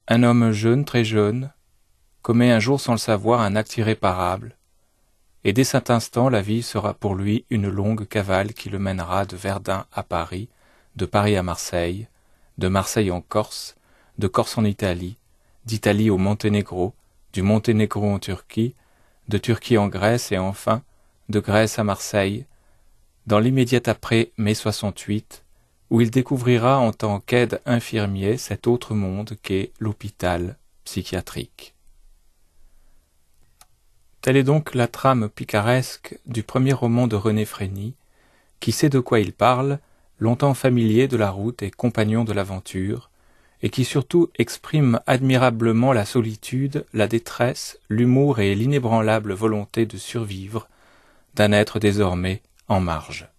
Un homme jeune, très jeune, commet un jour sans le savoir un acte irréparable, et dès cet instant la vie sera pour lui une longue cavale qui le mènera de Verdun à Paris, de Paris à Marseille, de Marseille en Corse, de Corse en Italie, d'Italie au Monténégro, du Monténégro en Turquie, de Turquie en Grèce et enfin de Grèce à Marseille, dans l'immédiat après mai 68, où il découvrira en tant qu'aide infirmier cet autre monde qu'est l'hôpital psychiatrique. Telle est donc la trame picaresque du premier roman de René Frény, qui sait de quoi il parle, longtemps familier de la route et compagnon de l'aventure, et qui surtout exprime admirablement la solitude, la détresse, l'humour et l'inébranlable volonté de survivre d'un être désormais en marge.